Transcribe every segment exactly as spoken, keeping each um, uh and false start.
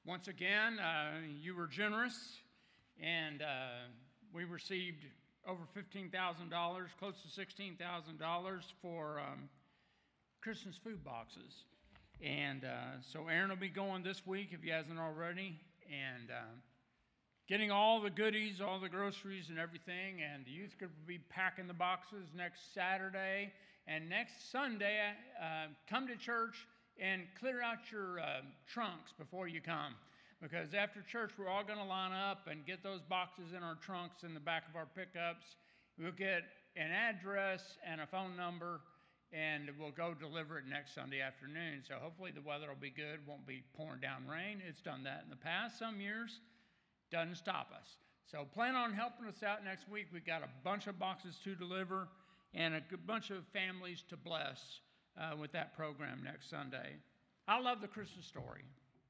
Once again, uh, you were generous, and uh, we received over fifteen thousand dollars, close to sixteen thousand dollars for um, Christmas food boxes. And uh, so Aaron will be going this week, if he hasn't already, and uh, getting all the goodies, all the groceries and everything, and the youth group will be packing the boxes next Saturday. And next Sunday, uh, come to church and clear out your uh, trunks before you come. Because after church, we're all going to line up and get those boxes in our trunks in the back of our pickups. We'll get an address and a phone number, and we'll go deliver it next Sunday afternoon. So hopefully the weather will be good, won't be pouring down rain. It's done that in the past some years. Doesn't stop us. So plan on helping us out next week. We've got a bunch of boxes to deliver and a good bunch of families to bless uh, with that program next Sunday. I love the Christmas story.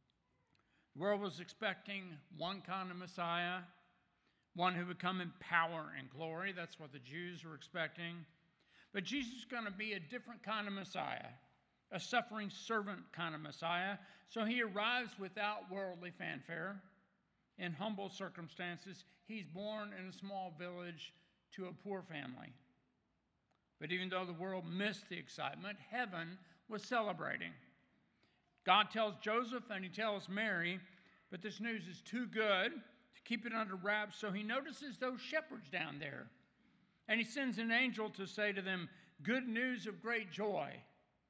The world was expecting one kind of Messiah, one who would come in power and glory. That's what the Jews were expecting. But Jesus is going to be a different kind of Messiah, a suffering servant kind of Messiah. So he arrives without worldly fanfare. In humble circumstances, he's born in a small village to a poor family. But even though the world missed the excitement, heaven was celebrating. God tells Joseph and he tells Mary, but this news is too good to keep it under wraps, so he notices those shepherds down there. And he sends an angel to say to them, good news of great joy.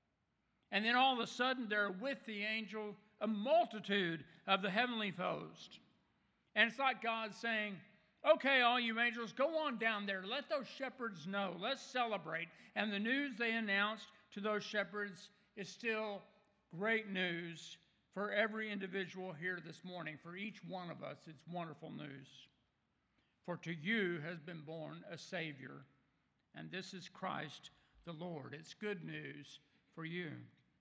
And then all of a sudden, there are with the angel a multitude of the heavenly host. And it's like God saying, okay, all you angels, go on down there. Let those shepherds know. Let's celebrate. And the news they announced to those shepherds is still great news for every individual here this morning. For each one of us, it's wonderful news. For to you has been born a Savior, and this is Christ the Lord. It's good news for you.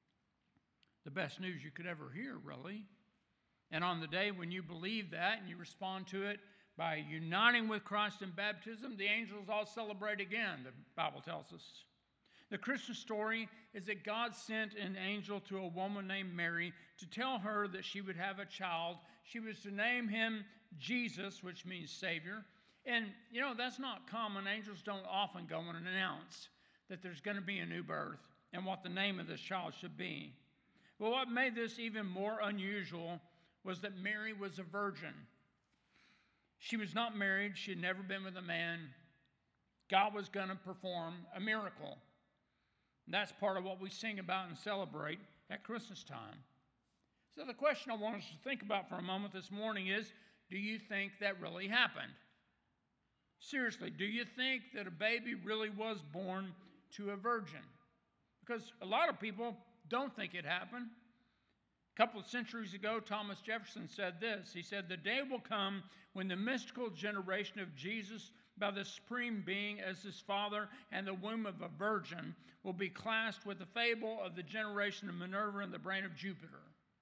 The best news you could ever hear, really. And on the day when you believe that and you respond to it by uniting with Christ in baptism, the angels all celebrate again, the Bible tells us. The Christmas story is that God sent an angel to a woman named Mary to tell her that she would have a child. She was to name him Jesus, which means Savior. And, you know, that's not common. Angels don't often go and announce that there's going to be a new birth and what the name of this child should be. Well, what made this even more unusual was that Mary was a virgin. She was not married. She had never been with a man. God was going to perform a miracle. And that's part of what we sing about and celebrate at Christmas time. So the question I want us to think about for a moment this morning is, do you think that really happened? Seriously, do you think that a baby really was born to a virgin? Because a lot of people don't think it happened. A couple of centuries ago, Thomas Jefferson said this. He said, the day will come when the mystical generation of Jesus by the Supreme Being as his father and the womb of a virgin will be classed with the fable of the generation of Minerva and the brain of Jupiter.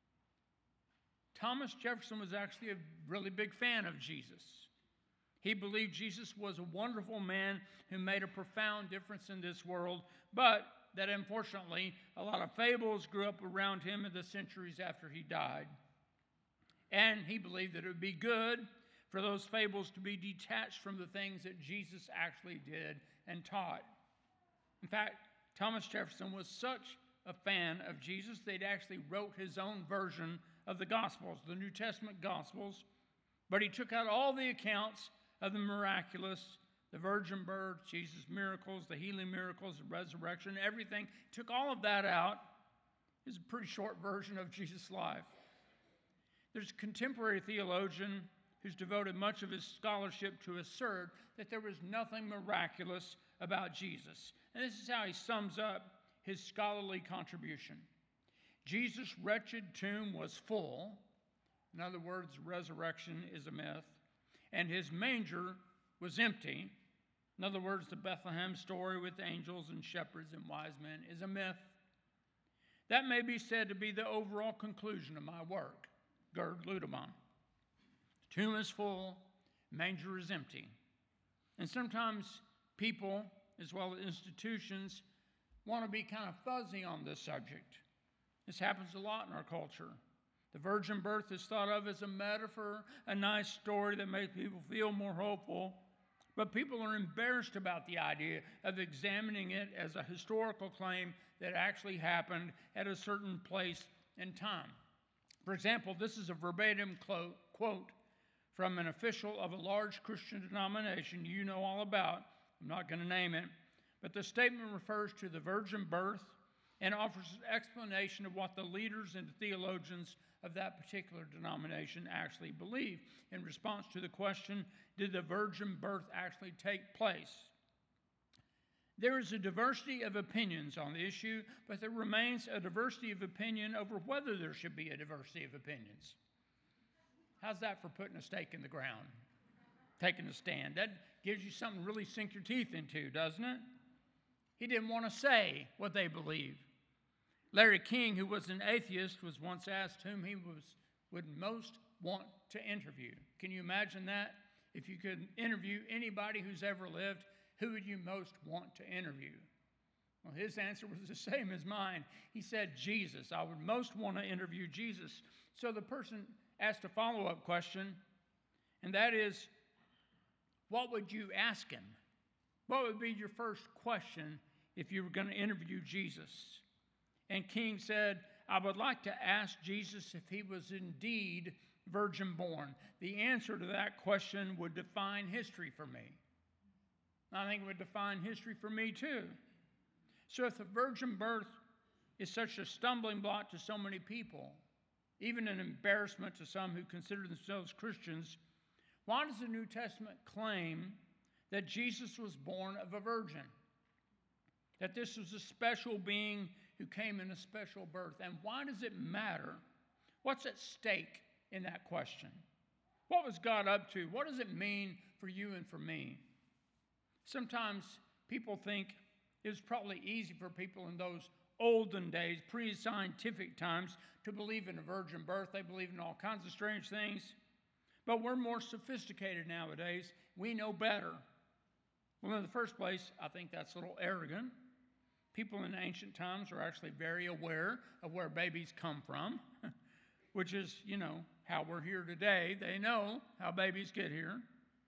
Thomas Jefferson was actually a really big fan of Jesus. He believed Jesus was a wonderful man who made a profound difference in this world, but that unfortunately a lot of fables grew up around him in the centuries after he died. And he believed that it would be good for those fables to be detached from the things that Jesus actually did and taught. In fact, Thomas Jefferson was such a fan of Jesus that he actually wrote his own version of the Gospels, the New Testament Gospels, but he took out all the accounts of the miraculous, the virgin birth, Jesus' miracles, the healing miracles, the resurrection, everything. Took all of that out. It's a pretty short version of Jesus' life. There's a contemporary theologian who's devoted much of his scholarship to assert that there was nothing miraculous about Jesus. And this is how he sums up his scholarly contribution. Jesus' wretched tomb was full. In other words, resurrection is a myth. And his manger was empty. In other words, the Bethlehem story with angels and shepherds and wise men is a myth. That may be said to be the overall conclusion of my work, Gerd Ludemann. The tomb is full, manger is empty. And sometimes people, as well as institutions, want to be kind of fuzzy on this subject. This happens a lot in our culture. The virgin birth is thought of as a metaphor, a nice story that makes people feel more hopeful. But people are embarrassed about the idea of examining it as a historical claim that actually happened at a certain place and time. For example, this is a verbatim quote from an official of a large Christian denomination you know all about. I'm not going to name it. But the statement refers to the virgin birth and offers an explanation of what the leaders and theologians of that particular denomination actually believe in response to the question, did the virgin birth actually take place? There is a diversity of opinions on the issue, but there remains a diversity of opinion over whether there should be a diversity of opinions. How's that for putting a stake in the ground? Taking a stand. That gives you something to really sink your teeth into, doesn't it? He didn't want to say what they believed. Larry King, who was an atheist, was once asked whom he was, would most want to interview. Can you imagine that? If you could interview anybody who's ever lived, who would you most want to interview? Well, his answer was the same as mine. He said, Jesus. I would most want to interview Jesus. So the person asked a follow-up question, and that is, what would you ask him? What would be your first question if you were going to interview Jesus? And King said, I would like to ask Jesus if he was indeed virgin born. The answer to that question would define history for me. I think it would define history for me too. So if the virgin birth is such a stumbling block to so many people, even an embarrassment to some who consider themselves Christians, why does the New Testament claim that Jesus was born of a virgin? That this was a special being who came in a special birth. And why does it matter? What's at stake in that question? What was God up to? What does it mean for you and for me? Sometimes people think it was probably easy for people in those olden days, pre-scientific times, to believe in a virgin birth. They believe in all kinds of strange things. But we're more sophisticated nowadays. We know better. Well, in the first place, I think that's a little arrogant. People in ancient times are actually very aware of where babies come from, which is, you know, how we're here today. They know how babies get here.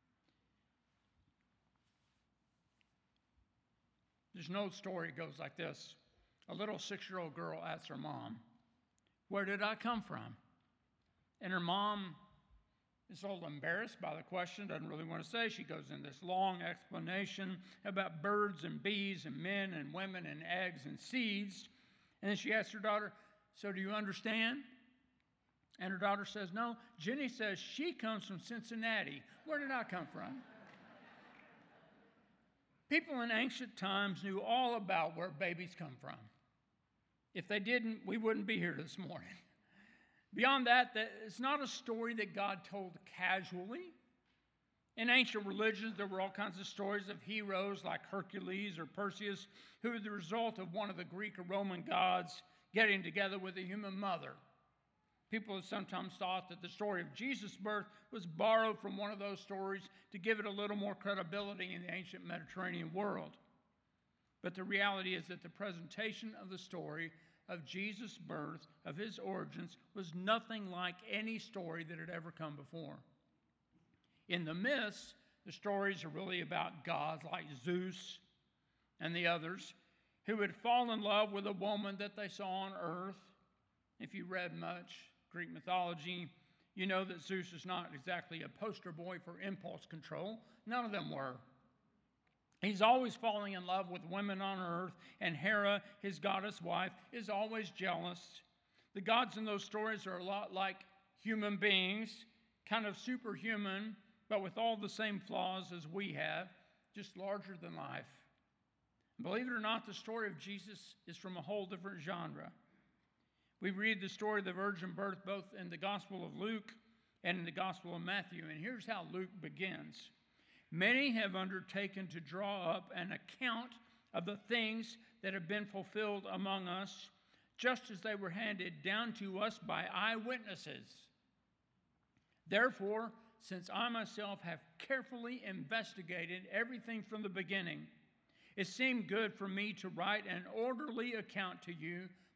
There's an old story that goes like this. A little six-year-old girl asks her mom, where did I come from? And her mom is a little embarrassed by the question, doesn't really want to say. She goes in this long explanation about birds and bees and men and women and eggs and seeds. And then she asks her daughter, so do you understand? And her daughter says, no. Jenny says she comes from Cincinnati. Where did I come from? People in ancient times knew all about where babies come from. If they didn't, we wouldn't be here this morning. Beyond that, it's not a story that God told casually. In ancient religions, there were all kinds of stories of heroes like Hercules or Perseus, who were the result of one of the Greek or Roman gods getting together with a human mother. People have sometimes thought that the story of Jesus' birth was borrowed from one of those stories to give it a little more credibility in the ancient Mediterranean world. But the reality is that the presentation of the story of Jesus' birth, of his origins, was nothing like any story that had ever come before. In the myths, the stories are really about gods like Zeus and the others who would fall in love with a woman that they saw on earth. If you read much Greek mythology, you know that Zeus is not exactly a poster boy for impulse control. None of them were. He's always falling in love with women on earth, and Hera, his goddess wife, is always jealous. The gods in those stories are a lot like human beings, kind of superhuman, but with all the same flaws as we have, just larger than life. Believe it or not, the story of Jesus is from a whole different genre. We read the story of the virgin birth both in the Gospel of Luke and in the Gospel of Matthew, and here's how Luke begins. Many have undertaken to draw up an account of the things that have been fulfilled among us, just as they were handed down to us by eyewitnesses. Therefore, since I myself have carefully investigated everything from the beginning, it seemed good for me to write an orderly account to you,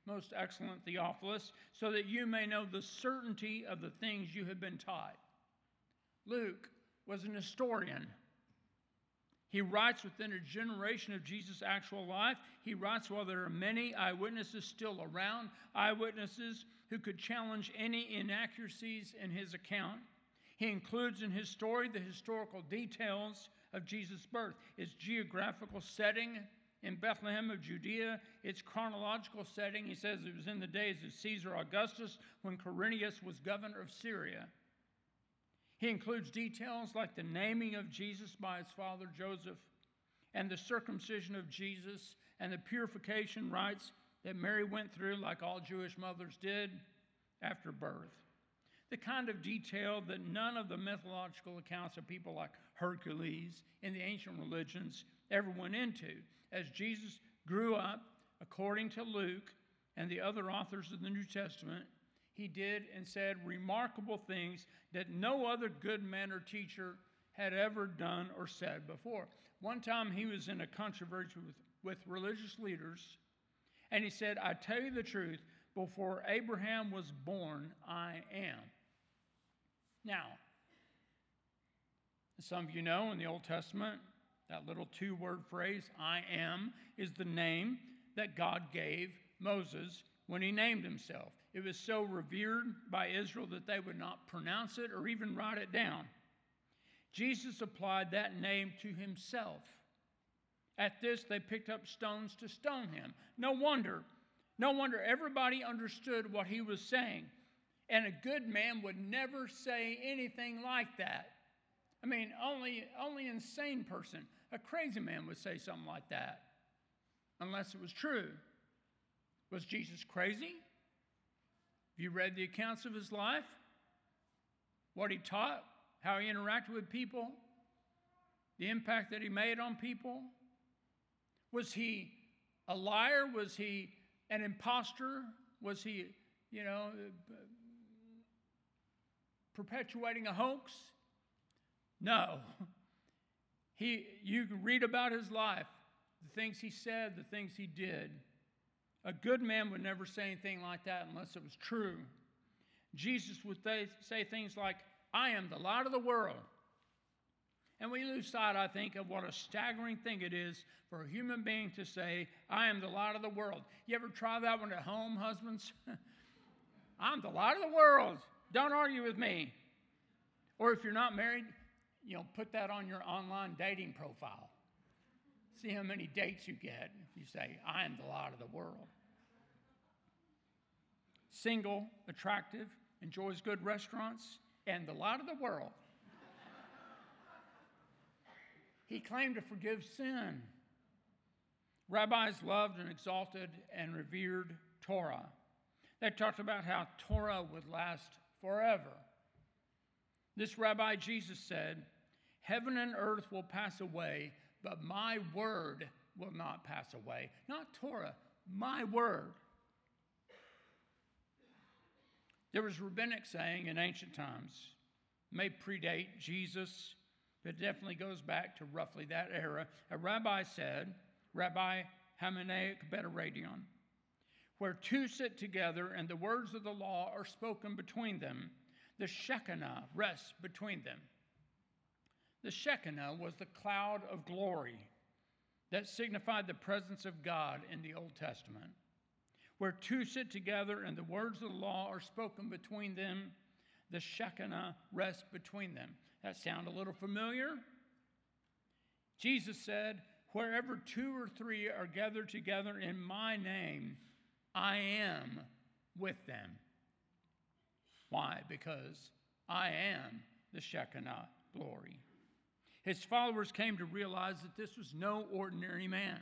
most excellent Theophilus, so that you may know the certainty of the things you have been taught. Luke was an historian. He writes within a generation of Jesus' actual life. He writes while there are many eyewitnesses still around, eyewitnesses who could challenge any inaccuracies in his account. He includes in his story the historical details of Jesus' birth, its geographical setting in Bethlehem of Judea, its chronological setting. He says it was in the days of Caesar Augustus when Quirinius was governor of Syria. He includes details like the naming of Jesus by his father Joseph and the circumcision of Jesus and the purification rites that Mary went through like all Jewish mothers did after birth. The kind of detail that none of the mythological accounts of people like Hercules in the ancient religions ever went into. As Jesus grew up, according to Luke and the other authors of the New Testament, he did and said remarkable things that no other good man or teacher had ever done or said before. One time he was in a controversy with, with religious leaders, and he said, I tell you the truth, before Abraham was born, I am. Now, as some of you know, in the Old Testament, that little two-word phrase, I am, is the name that God gave Moses when he named himself. It was so revered by Israel that they would not pronounce it or even write it down. Jesus applied that name to himself. At this, they picked up stones to stone him. No wonder. No wonder everybody understood what he was saying. And a good man would never say anything like that. I mean, only only an insane person, a crazy man would say something like that, unless it was true. Was Jesus crazy? Have you read the accounts of his life? What he taught? How he interacted with people? The impact that he made on people? Was he a liar? Was he an imposter? Was he, you know, perpetuating a hoax? No. He, you can read about his life, the things he said, the things he did. A good man would never say anything like that unless it was true. Jesus would say things like, I am the light of the world. And we lose sight, I think, of what a staggering thing it is for a human being to say, I am the light of the world. You ever try that one at home, husbands? I'm the light of the world. Don't argue with me. Or if you're not married, you know, put that on your online dating profile. See how many dates you get if you say, I am the light of the world. Single, attractive, enjoys good restaurants, and the light of the world. He claimed to forgive sin. Rabbis loved and exalted and revered Torah. They talked about how Torah would last forever. This Rabbi Jesus said, heaven and earth will pass away, but my word will not pass away. Not Torah, my word. There was a rabbinic saying in ancient times, may predate Jesus, but it definitely goes back to roughly that era. A rabbi said, Rabbi Hamanaic Betaradion, where two sit together and the words of the law are spoken between them, the Shekinah rests between them. The Shekinah was the cloud of glory that signified the presence of God in the Old Testament. Where two sit together and the words of the law are spoken between them, the Shekinah rests between them. That sound a little familiar? Jesus said, wherever two or three are gathered together in my name, I am with them. Why? Because I am the Shekinah glory. His followers came to realize that this was no ordinary man.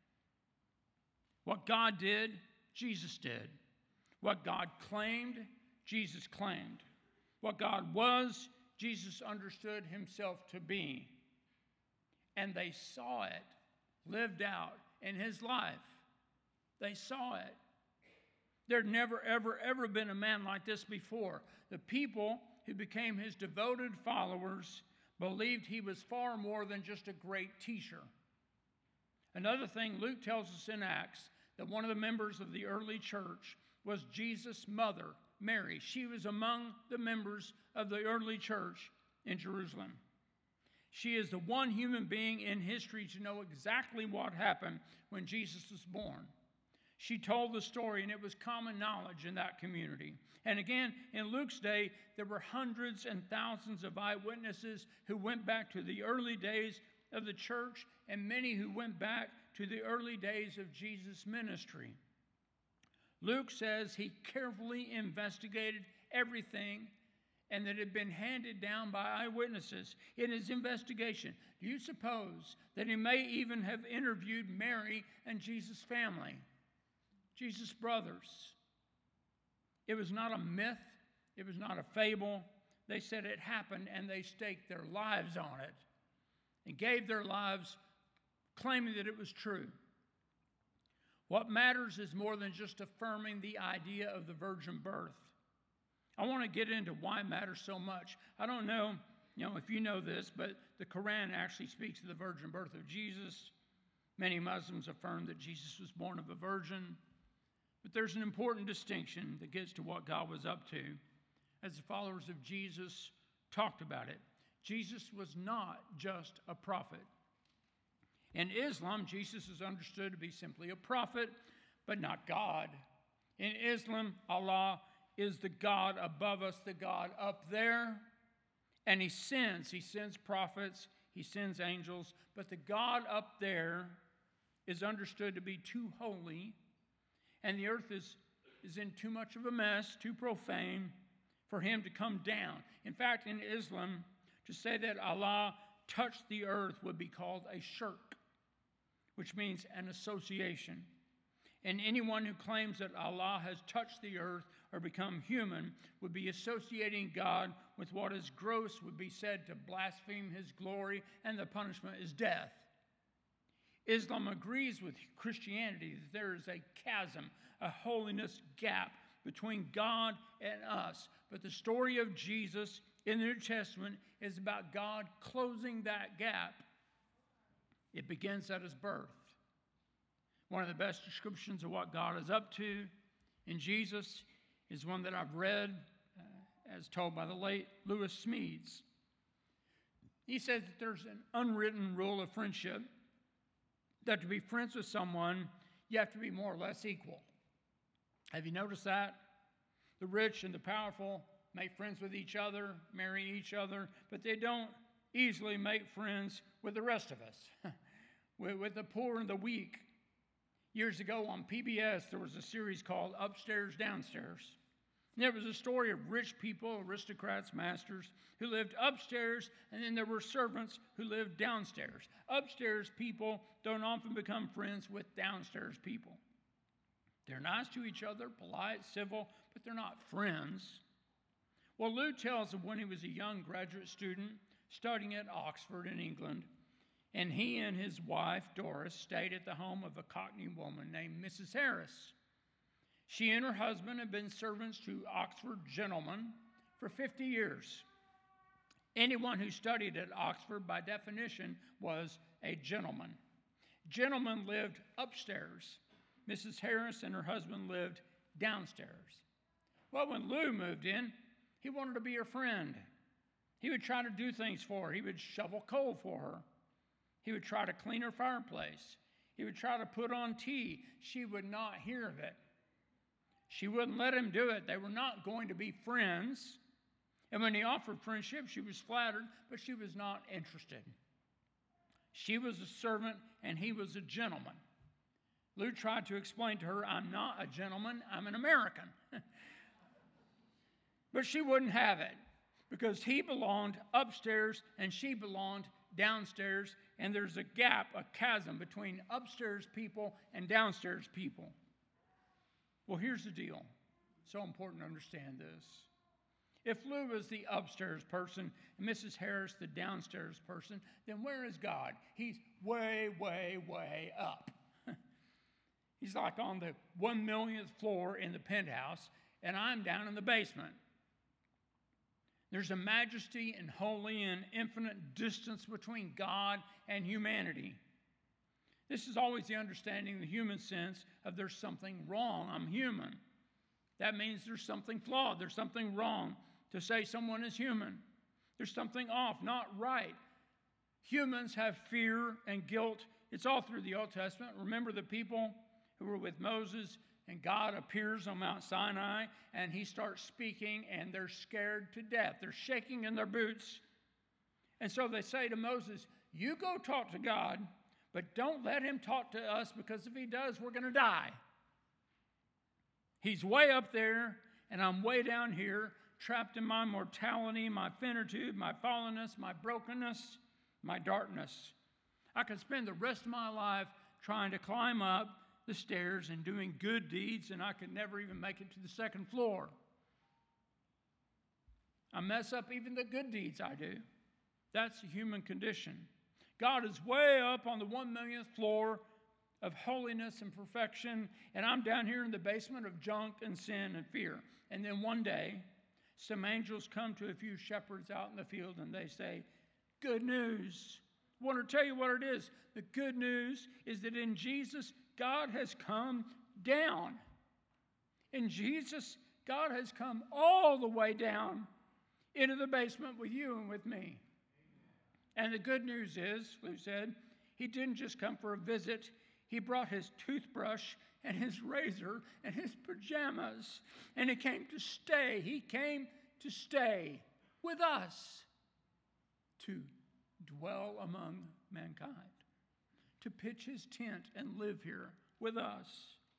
What God did, Jesus did. What God claimed, Jesus claimed. What God was, Jesus understood himself to be. And they saw it lived out in his life. They saw it. There'd never, ever, ever been a man like this before. The people who became his devoted followers believed he was far more than just a great teacher. Another thing Luke tells us in Acts, that one of the members of the early church was Jesus' mother, Mary. She was among the members of the early church in Jerusalem. She is the one human being in history to know exactly what happened when Jesus was born. She told the story, and it was common knowledge in that community. And again, in Luke's day, there were hundreds and thousands of eyewitnesses who went back to the early days of the church, and many who went back to the early days of Jesus' ministry. Luke says he carefully investigated everything and that it had been handed down by eyewitnesses in his investigation. Do you suppose that he may even have interviewed Mary and Jesus' family, Jesus' brothers? It was not a myth. It was not a fable. They said it happened, and they staked their lives on it and gave their lives claiming that it was true. What matters is more than just affirming the idea of the virgin birth. I want to get into why it matters so much. I don't know, you know, if you know this, but the Quran actually speaks of the virgin birth of Jesus. Many Muslims affirm that Jesus was born of a virgin. But there's an important distinction that gets to what God was up to as the followers of Jesus talked about it. Jesus was not just a prophet. In Islam, Jesus is understood to be simply a prophet, but not God. In Islam, Allah is the God above us, the God up there, and he sends. He sends prophets, he sends angels, but the God up there is understood to be too holy, and the earth is, is in too much of a mess, too profane for him to come down. In fact, in Islam, to say that Allah touched the earth would be called a shirk, which means an association. And anyone who claims that Allah has touched the earth or become human would be associating God with what is gross, would be said to blaspheme his glory, and the punishment is death. Islam agrees with Christianity that there is a chasm, a holiness gap between God and us. But the story of Jesus in the New Testament is about God closing that gap. It begins at his birth. One of the best descriptions of what God is up to in Jesus is one that I've read, uh, as told by the late Lewis Smedes. He says that there's an unwritten rule of friendship, that to be friends with someone, you have to be more or less equal. Have you noticed that? The rich and the powerful make friends with each other, marry each other, but they don't easily make friends with the rest of us, with, with the poor and the weak. Years ago on P B S, there was a series called Upstairs, Downstairs. And there was a story of rich people, aristocrats, masters, who lived upstairs, and then there were servants who lived downstairs. Upstairs people don't often become friends with downstairs people. They're nice to each other, polite, civil, but they're not friends. Well, Lou tells of when he was a young graduate student studying at Oxford in England, and he and his wife, Doris, stayed at the home of a Cockney woman named Missus Harris. She and her husband had been servants to Oxford gentlemen for fifty years. Anyone who studied at Oxford, by definition, was a gentleman. Gentlemen lived upstairs. Missus Harris and her husband lived downstairs. Well, when Lou moved in, he wanted to be her friend. He would try to do things for her. He would shovel coal for her. He would try to clean her fireplace. He would try to put on tea. She would not hear of it. She wouldn't let him do it. They were not going to be friends. And when he offered friendship, she was flattered, but she was not interested. She was a servant, and he was a gentleman. Lou tried to explain to her, I'm not a gentleman, I'm an American. But she wouldn't have it, because he belonged upstairs and she belonged downstairs, and there's a gap, a chasm between upstairs people and downstairs people. Well, here's the deal. So important to understand this. If Lou was the upstairs person and Missus Harris the downstairs person, then where is God? He's way, way, way up. He's like on the one millionth floor in the penthouse, and I'm down in the basement. There's a majesty and holy and infinite distance between God and humanity. This is always the understanding in the human sense of there's something wrong. I'm human. That means there's something flawed. There's something wrong to say someone is human. There's something off, not right. Humans have fear and guilt. It's all through the Old Testament. Remember the people who were with Moses, and God appears on Mount Sinai, and he starts speaking, and they're scared to death. They're shaking in their boots. And so they say to Moses, you go talk to God, but don't let him talk to us, because if he does, we're going to die. He's way up there, and I'm way down here, trapped in my mortality, my finitude, my fallenness, my brokenness, my darkness. I could spend the rest of my life trying to climb up the stairs and doing good deeds, and I could never even make it to the second floor. I mess up even the good deeds I do. That's the human condition. God is way up on the one millionth floor of holiness and perfection, and I'm down here in the basement of junk and sin and fear. And then one day, some angels come to a few shepherds out in the field, and they say, good news. I want to tell you what it is. The good news is that in Jesus, God has come down. In Jesus, God has come all the way down into the basement with you and with me. And the good news is, Lou said, he didn't just come for a visit. He brought his toothbrush and his razor and his pajamas, and he came to stay. He came to stay with us, to dwell among mankind, to pitch his tent and live here with us.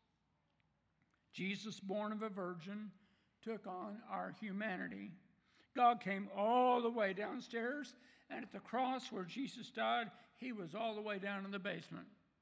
Jesus, born of a virgin, took on our humanity. God came all the way downstairs, and at the cross where Jesus died, he was all the way down in the basement.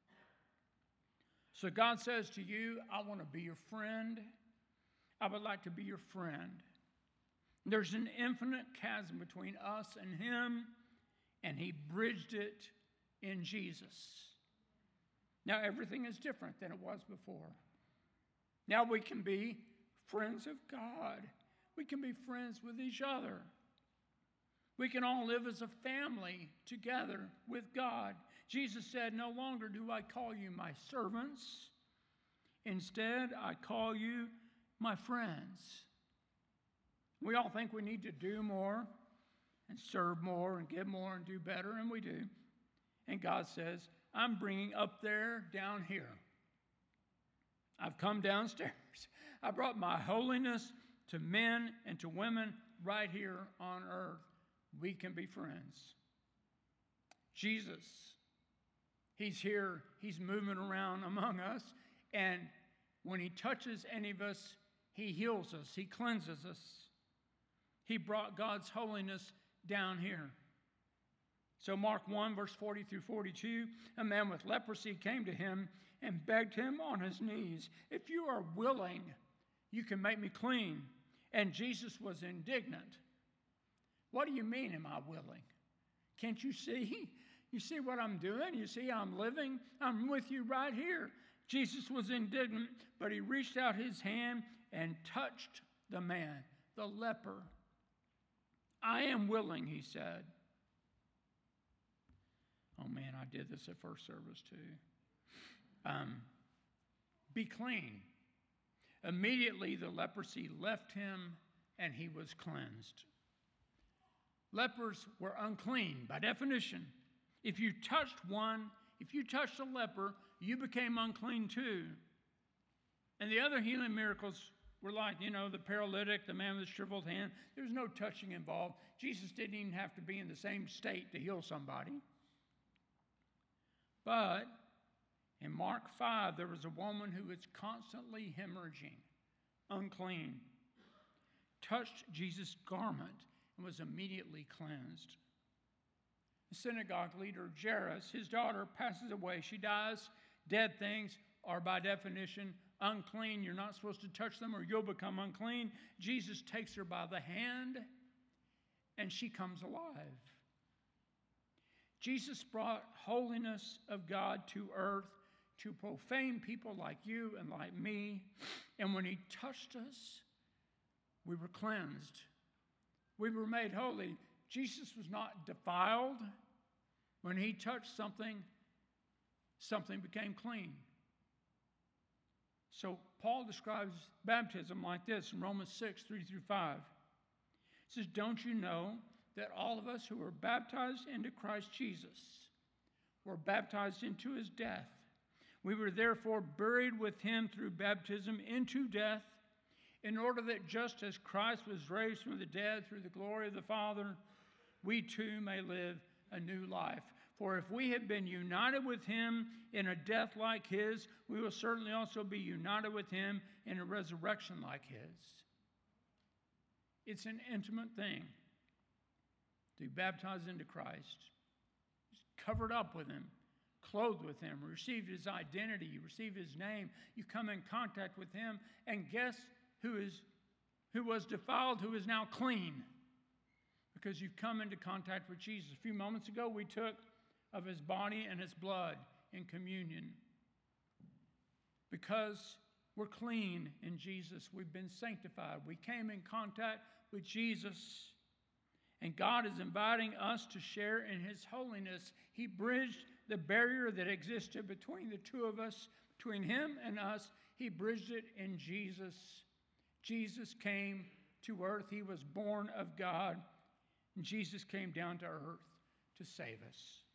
So God says to you, I want to be your friend. I would like to be your friend. There's an infinite chasm between us and him, and he bridged it in Jesus. Now everything is different than it was before. Now we can be friends of God. We can be friends with each other. We can all live as a family together with God. Jesus said, no longer do I call you my servants. Instead, I call you my friends. We all think we need to do more and serve more and give more and do better, and we do. And God says, I'm bringing up there down here. I've come downstairs. I brought my holiness to men and to women right here on earth. We can be friends. Jesus, he's here. He's moving around among us. And when he touches any of us, he heals us. He cleanses us. He brought God's holiness down here. So Mark one, verse forty through forty-two, a man with leprosy came to him and begged him on his knees, if you are willing, you can make me clean. And Jesus was indignant. What do you mean, am I willing? Can't you see? You see what I'm doing? You see I'm living? I'm with you right here. Jesus was indignant, but he reached out his hand and touched the man, the leper. I am willing, he said. Oh man, I did this at first service too. Um, be clean. Immediately the leprosy left him and he was cleansed. Lepers were unclean by definition. If you touched one, if you touched a leper, you became unclean too. And the other healing miracles were like, you know, the paralytic, the man with the shriveled hand. There's no touching involved. Jesus didn't even have to be in the same state to heal somebody. But in Mark five, there was a woman who was constantly hemorrhaging, unclean, touched Jesus' garment and was immediately cleansed. The synagogue leader, Jairus, his daughter passes away. She dies. Dead things are by definition unclean. You're not supposed to touch them or you'll become unclean. Jesus takes her by the hand and she comes alive. Jesus brought holiness of God to earth to profane people like you and like me. And when he touched us, we were cleansed. We were made holy. Jesus was not defiled. When he touched something, something became clean. So Paul describes baptism like this in Romans six, three through five. He says, don't you know that all of us who were baptized into Christ Jesus were baptized into his death? We were therefore buried with him through baptism into death, in order that just as Christ was raised from the dead through the glory of the Father, we too may live a new life. For if we have been united with him in a death like his, we will certainly also be united with him in a resurrection like his. It's an intimate thing to be baptized into Christ, covered up with him, clothed with him, received his identity, you receive his name, you come in contact with him, and guess who is who was defiled, who is now clean? Because you've come into contact with Jesus. A few moments ago, we took of his body and his blood in communion. Because we're clean in Jesus, we've been sanctified. We came in contact with Jesus, and God is inviting us to share in his holiness. He bridged the barrier that existed between the two of us, between him and us. He bridged it in Jesus. Jesus came to earth. He was born of God. And Jesus came down to earth to save us.